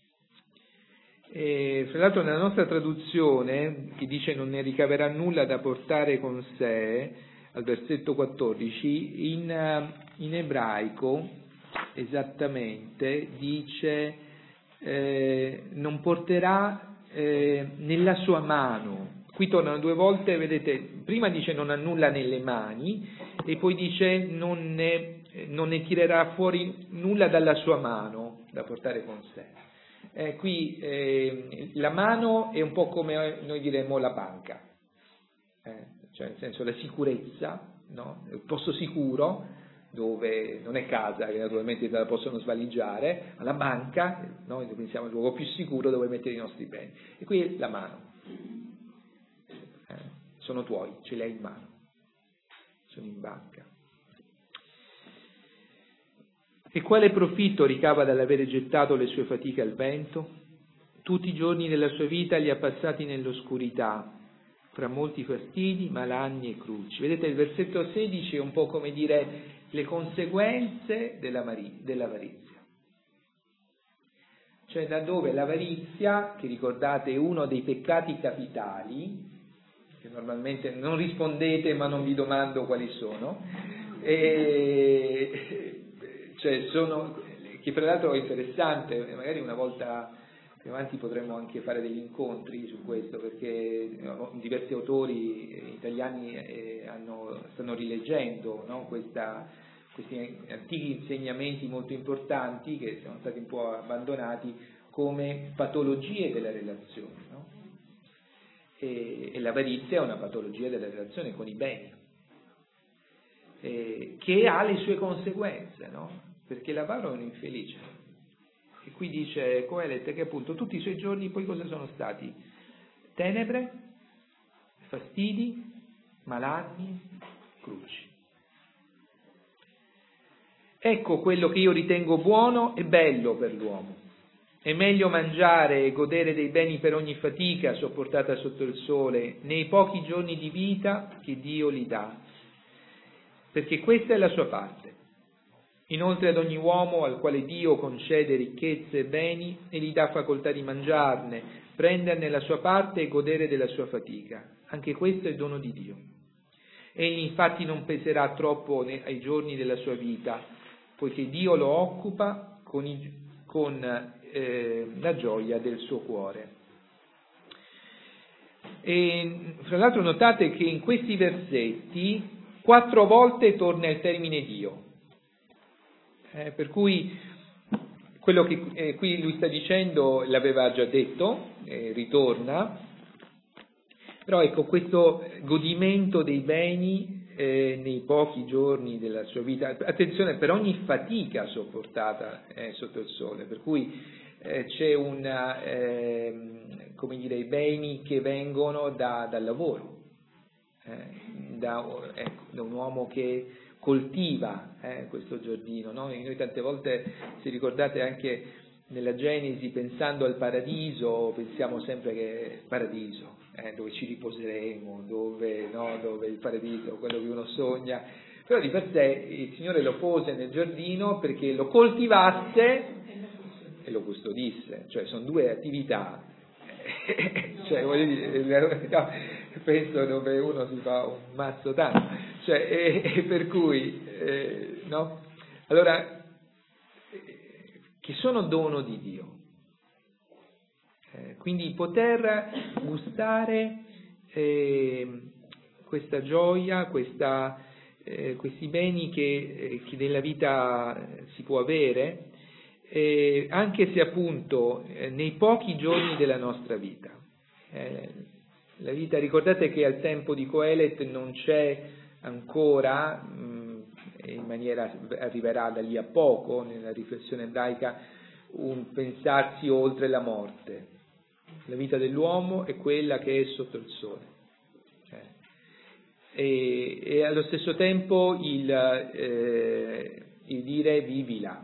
E, fra l'altro nella nostra traduzione, che dice non ne ricaverà nulla da portare con sé, al versetto quattordici, in, in ebraico esattamente dice eh, non porterà Eh, nella sua mano. Qui tornano due volte, vedete, prima dice non ha nulla nelle mani e poi dice non ne, non ne tirerà fuori nulla dalla sua mano da portare con sé. Eh, qui eh, la mano è un po' come noi diremmo la banca, eh, cioè nel senso la sicurezza, no? Il posto sicuro dove non è casa, che naturalmente la possono svaligiare, ma la banca, noi pensiamo al luogo più sicuro dove mettere i nostri beni. E qui è la mano. Eh, sono tuoi, ce li hai in mano. Sono in banca. E quale profitto ricava dall'avere gettato le sue fatiche al vento? Tutti i giorni della sua vita li ha passati nell'oscurità fra molti fastidi, malanni e cruci. Vedete, il versetto sedici è un po' come dire le conseguenze dell'avarizia. Cioè da dove l'avarizia, che ricordate è uno dei peccati capitali, che normalmente non rispondete ma non vi domando quali sono, e, cioè sono, che tra l'altro è interessante, magari una volta più avanti potremmo anche fare degli incontri su questo, perché no, diversi autori italiani eh, hanno, stanno rileggendo, no, questa, questi antichi insegnamenti molto importanti che sono stati un po' abbandonati come patologie della relazione, no? E, e l'avarizia è una patologia della relazione con i beni, e, che ha le sue conseguenze, no? Perché l'avaro è un infelice. E qui dice Coelet che appunto tutti i suoi giorni poi cosa sono stati? Tenebre, fastidi, malanni, cruci. Ecco quello che io ritengo buono e bello per l'uomo. È meglio mangiare e godere dei beni per ogni fatica sopportata sotto il sole nei pochi giorni di vita che Dio gli dà, perché questa è la sua parte. Inoltre ad ogni uomo al quale Dio concede ricchezze e beni e gli dà facoltà di mangiarne, prenderne la sua parte e godere della sua fatica. Anche questo è dono di Dio. Egli infatti non peserà troppo ai giorni della sua vita, poiché Dio lo occupa con, i, con eh, la gioia del suo cuore. E fra l'altro notate che in questi versetti quattro volte torna il termine Dio. Eh, per cui quello che eh, qui lui sta dicendo l'aveva già detto, eh, ritorna, però ecco questo godimento dei beni eh, nei pochi giorni della sua vita, attenzione, per ogni fatica sopportata eh, sotto il sole, per cui eh, c'è una, eh, come dire, i beni che vengono da, dal lavoro, eh, da, ecco, da un uomo che coltiva eh, questo giardino, no? E noi tante volte, se ricordate anche nella Genesi, pensando al paradiso, pensiamo sempre che è il paradiso, eh, dove ci riposeremo, dove, no? Dove il paradiso, quello che uno sogna, però di per sé il Signore lo pose nel giardino perché lo coltivasse e lo custodisse, cioè sono due attività, cioè voglio dire, no, penso dove uno si fa un mazzo tanto, cioè, e, e per cui, eh, no? Allora, che sono dono di Dio. Eh, quindi poter gustare eh, questa gioia, questa, eh, questi beni che, eh, che nella vita si può avere, eh, anche se appunto eh, nei pochi giorni della nostra vita. Eh, la vita, ricordate che al tempo di Coelet non c'è ancora, mh, in maniera arriverà da lì a poco nella riflessione ebraica, un pensarsi oltre la morte. La vita dell'uomo è quella che è sotto il sole, eh. e, e allo stesso tempo il, eh, il dire vivila,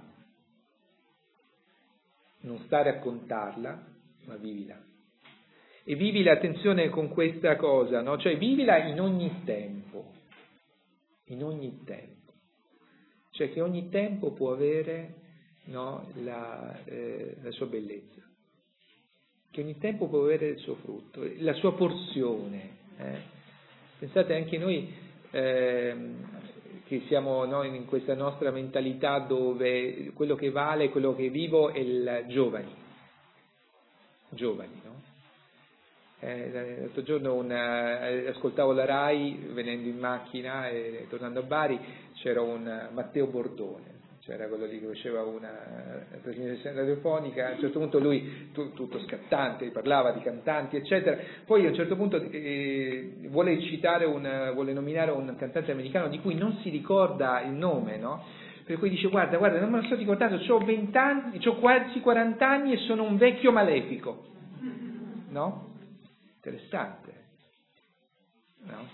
non stare a contarla, ma vivila. E vivila, attenzione con questa cosa, no? Cioè vivila in ogni tempo, in ogni tempo, cioè che ogni tempo può avere, no, la, eh, la sua bellezza, che ogni tempo può avere il suo frutto, la sua porzione. Eh? Pensate anche noi eh, che siamo, no, in questa nostra mentalità dove quello che vale, quello che è vivo è il giovani, giovani, no? Eh, l'altro giorno una, eh, ascoltavo la Rai venendo in macchina e tornando a Bari, c'era un Matteo Bordone, c'era quello lì che faceva una trasmissione radiofonica. A un certo punto lui tu, tutto scattante, parlava di cantanti eccetera, poi a un certo punto eh, vuole citare un, vuole nominare un cantante americano di cui non si ricorda il nome, no? Per cui dice guarda, guarda, non me lo sto ricordando, ho venti anni, ho quasi quaranta anni e sono un vecchio malefico, no? Interessante, no?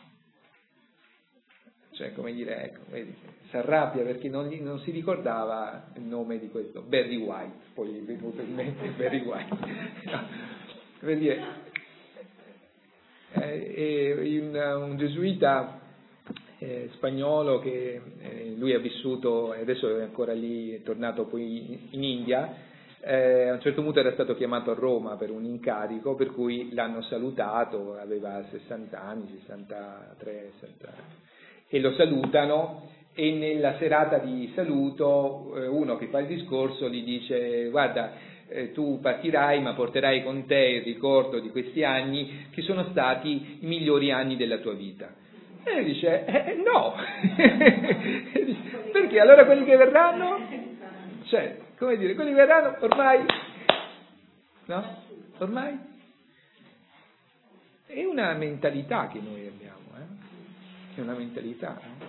Cioè, come dire, ecco, vedi, si arrabbia perché non, gli, non si ricordava il nome di questo, Barry White, poi gli è venuto in mente Barry White, no? Per dire, Eh, e un, un gesuita eh, spagnolo che eh, lui ha vissuto e adesso è ancora lì, è tornato poi in, in India, eh, a un certo punto era stato chiamato a Roma per un incarico, per cui l'hanno salutato, aveva sessanta anni, sessantatré, sessanta anni, e lo salutano, e nella serata di saluto eh, uno che fa il discorso gli dice: guarda, Eh, tu partirai ma porterai con te il ricordo di questi anni che sono stati i migliori anni della tua vita. E dice eh, no perché allora quelli che verranno, cioè, come dire, quelli che verranno ormai no? Ormai è una mentalità che noi abbiamo, eh? È una mentalità, no?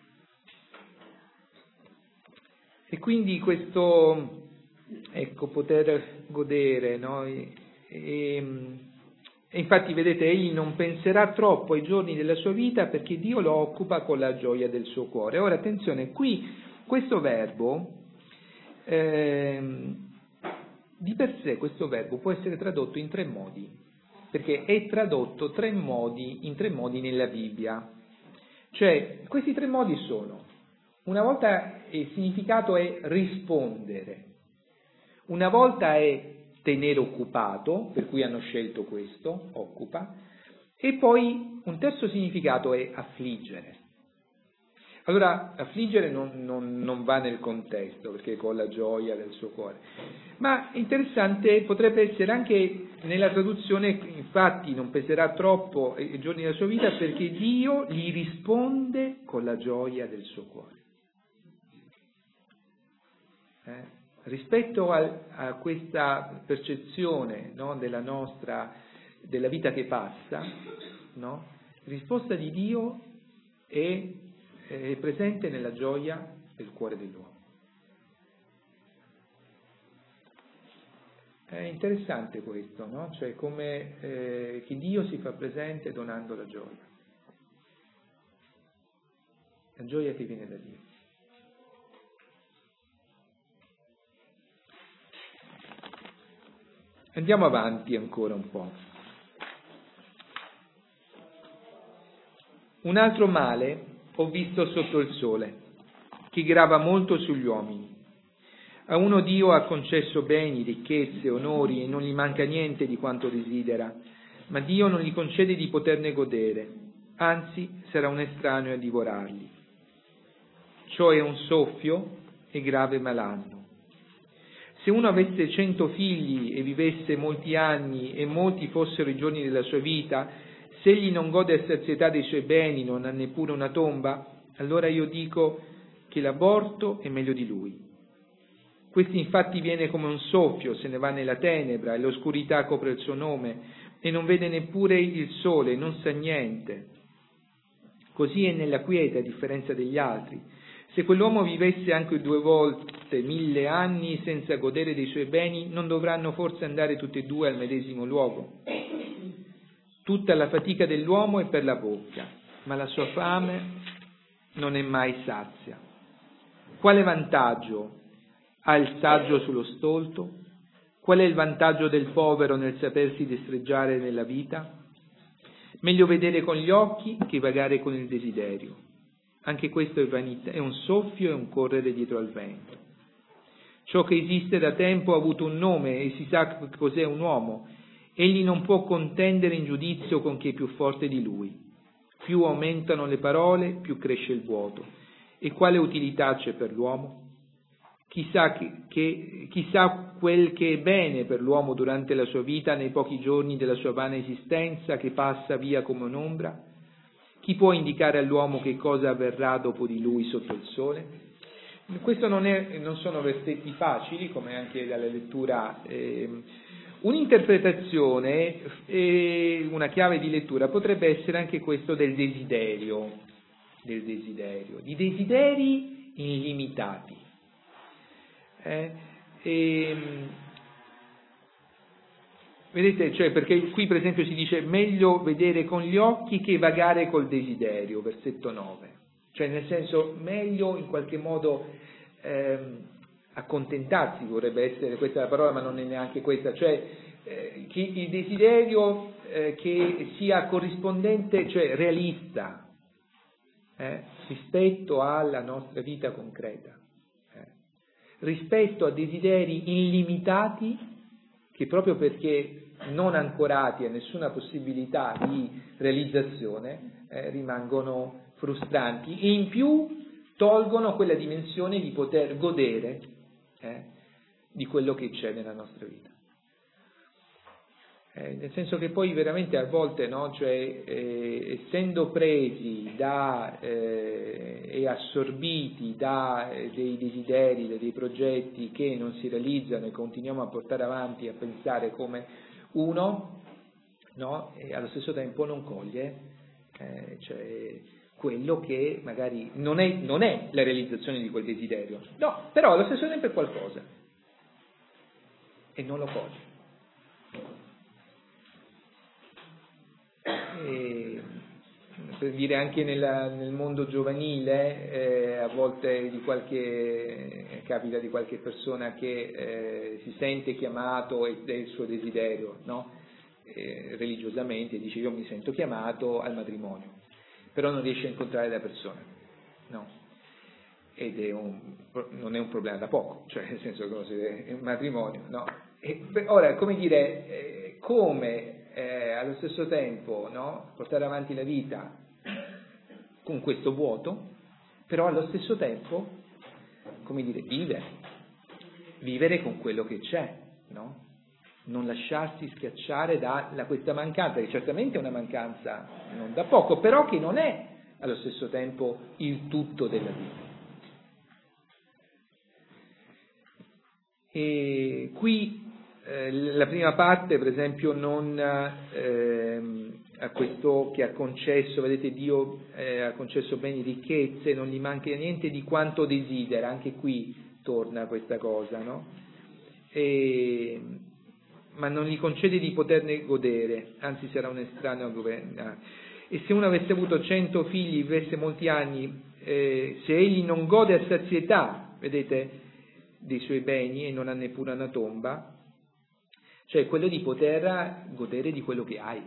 E quindi questo, ecco, poter godere, no? E, e, e infatti vedete, egli non penserà troppo ai giorni della sua vita perché Dio lo occupa con la gioia del suo cuore. Ora attenzione, qui questo verbo, eh, di per sé questo verbo può essere tradotto in tre modi, perché è tradotto tre modi, in tre modi nella Bibbia. Cioè, questi tre modi sono: una volta il significato è rispondere, una volta è tenere occupato, per cui hanno scelto questo, occupa, e poi un terzo significato è affliggere. Allora, affliggere non, non, non va nel contesto, perché con la gioia del suo cuore, ma interessante potrebbe essere anche nella traduzione, infatti non peserà troppo i giorni della sua vita perché Dio gli risponde con la gioia del suo cuore. Eh? Rispetto a, a questa percezione, no, della nostra, della vita che passa, no, la risposta di Dio è, è presente nella gioia del cuore dell'uomo. È interessante questo, no? Cioè come eh, che Dio si fa presente donando la gioia, la gioia che viene da Dio. Andiamo avanti ancora un po'. Un altro male ho visto sotto il sole, che grava molto sugli uomini. A uno Dio ha concesso beni, ricchezze, onori e non gli manca niente di quanto desidera, ma Dio non gli concede di poterne godere, anzi sarà un estraneo a divorarli. Ciò è un soffio e grave malanno. Se uno avesse cento figli e vivesse molti anni e molti fossero i giorni della sua vita, se egli non gode a sazietà dei suoi beni, non ha neppure una tomba, allora io dico che l'aborto è meglio di lui. Questi infatti viene come un soffio, se ne va nella tenebra e l'oscurità copre il suo nome e non vede neppure il sole, non sa niente. Così è nella quiete a differenza degli altri. Se quell'uomo vivesse anche due volte mille anni senza godere dei suoi beni, non dovranno forse andare tutti e due al medesimo luogo? Tutta la fatica dell'uomo è per la bocca, ma la sua fame non è mai sazia. Quale vantaggio ha il saggio sullo stolto? Qual è il vantaggio del povero nel sapersi destreggiare nella vita? Meglio vedere con gli occhi che vagare con il desiderio. Anche questo è vanità, è un soffio e un correre dietro al vento. Ciò che esiste da tempo ha avuto un nome e si sa cos'è un uomo. Egli non può contendere in giudizio con chi è più forte di lui. Più aumentano le parole, più cresce il vuoto. E quale utilità c'è per l'uomo? Chissà, che, che, chissà quel che è bene per l'uomo durante la sua vita, nei pochi giorni della sua vana esistenza che passa via come un'ombra? Chi può indicare all'uomo che cosa avverrà dopo di lui sotto il sole? Questo non, è, non sono versetti facili, come anche dalla lettura. Eh, un'interpretazione, eh, una chiave di lettura potrebbe essere anche questo del desiderio, del desiderio, di desideri illimitati. Eh, e, vedete, cioè, perché qui per esempio si dice meglio vedere con gli occhi che vagare col desiderio, versetto nove, cioè nel senso meglio in qualche modo ehm, accontentarsi, vorrebbe essere questa la parola, ma non è neanche questa, cioè eh, che il desiderio eh, che sia corrispondente, cioè realista, eh, rispetto alla nostra vita concreta, eh, rispetto a desideri illimitati che proprio perché non ancorati a nessuna possibilità di realizzazione eh, rimangono frustranti e in più tolgono quella dimensione di poter godere eh, di quello che c'è nella nostra vita. Eh, nel senso che poi veramente a volte, no, cioè, eh, essendo presi da, eh, e assorbiti da eh, dei desideri, da dei progetti che non si realizzano e continuiamo a portare avanti a pensare come uno, no, e allo stesso tempo non coglie eh, cioè, quello che magari non è, non è la realizzazione di quel desiderio, no, però allo stesso tempo è qualcosa e non lo coglie. E, per dire anche nella, nel mondo giovanile eh, a volte di qualche, capita di qualche persona che eh, si sente chiamato ed è il suo desiderio, no? eh, religiosamente dice io mi sento chiamato al matrimonio, però non riesce a incontrare la persona, no? Ed è un, non è un problema da poco, cioè nel senso che è un matrimonio, no? E, ora come dire eh, come Eh, allo stesso tempo, no, portare avanti la vita con questo vuoto, però allo stesso tempo, come dire, vivere, vivere con quello che c'è, no? Non lasciarsi schiacciare da, da questa mancanza, che certamente è una mancanza non da poco, però che non è allo stesso tempo il tutto della vita. E qui Eh, la prima parte, per esempio, non eh, a questo che ha concesso, vedete, Dio eh, ha concesso beni e ricchezze, non gli manca niente di quanto desidera, anche qui torna questa cosa, no? E, ma non gli concede di poterne godere, anzi sarà un estraneo a governare. E se uno avesse avuto cento figli, vivesse molti anni, eh, se egli non gode a sazietà, vedete, dei suoi beni e non ha neppure una tomba, cioè quello di poter godere di quello che hai.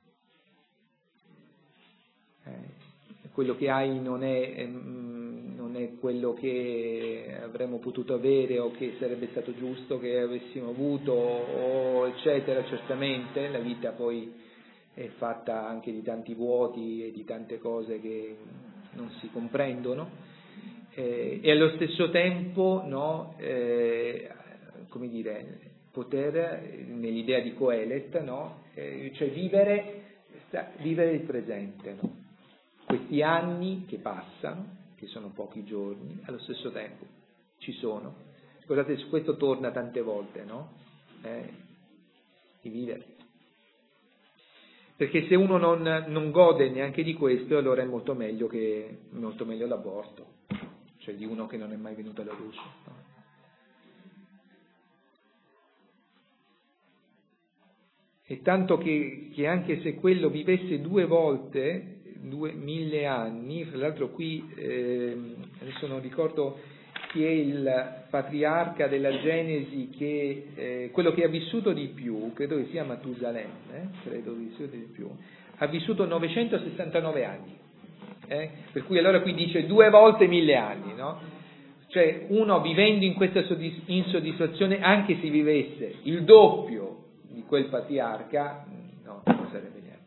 Eh, quello che hai non è, ehm, non è quello che avremmo potuto avere o che sarebbe stato giusto che avessimo avuto, o eccetera, certamente la vita poi è fatta anche di tanti vuoti e di tante cose che non si comprendono, eh, e allo stesso tempo, no, eh, come dire, poter, nell'idea di Coelet, no? eh, cioè vivere, vivere il presente, no? Questi anni che passano, che sono pochi giorni, allo stesso tempo ci sono. Scusate, su questo torna tante volte, no? Eh, di vivere. Perché se uno non, non gode neanche di questo, allora è molto meglio, che, molto meglio l'aborto, cioè di uno che non è mai venuto alla luce, no? E tanto che, che anche se quello vivesse due volte, due mille anni, fra l'altro qui, eh, adesso non ricordo chi è il patriarca della Genesi, che eh, quello che ha vissuto di più, credo che sia Matusalemme, eh, credo che vissuto di più, ha vissuto novecentosessantanove anni, eh, per cui allora qui dice due volte mille anni, no? Cioè uno vivendo in questa insoddisfazione, anche se vivesse il doppio di quel patriarca, no, non sarebbe niente.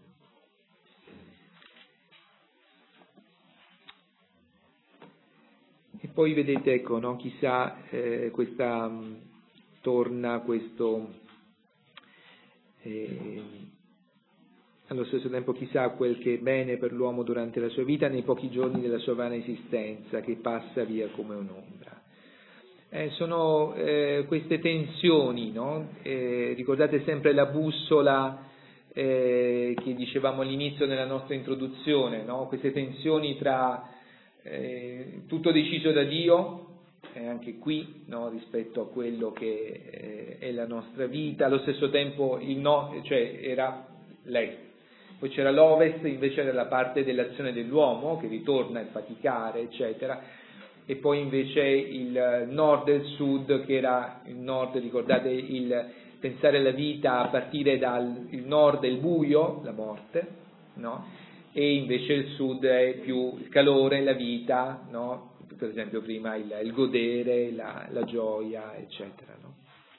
E poi vedete, ecco, no, chissà, eh, questa mh, torna questo, eh, allo stesso tempo chissà quel che è bene per l'uomo durante la sua vita, nei pochi giorni della sua vana esistenza, che passa via come un'ombra. Eh, sono eh, queste tensioni, no? Eh, ricordate sempre la bussola eh, che dicevamo all'inizio nella nostra introduzione, no? Queste tensioni tra eh, tutto deciso da Dio, eh, anche qui, no? Rispetto a quello che eh, è la nostra vita, allo stesso tempo il no, cioè era l'est, poi c'era l'ovest, invece era la parte dell'azione dell'uomo che ritorna a faticare, eccetera. E poi invece il nord e il sud, che era il nord, ricordate, il, pensare alla vita a partire dal il nord è il buio, la morte, no? E invece il sud è più il calore, la vita, no? Per esempio prima il, il godere, la, la gioia, eccetera, no?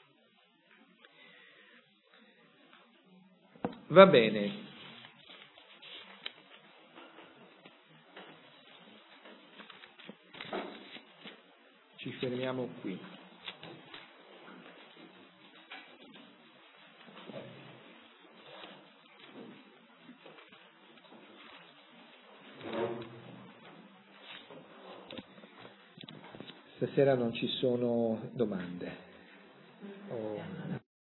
Va bene. Ci fermiamo qui. Stasera non ci sono domande.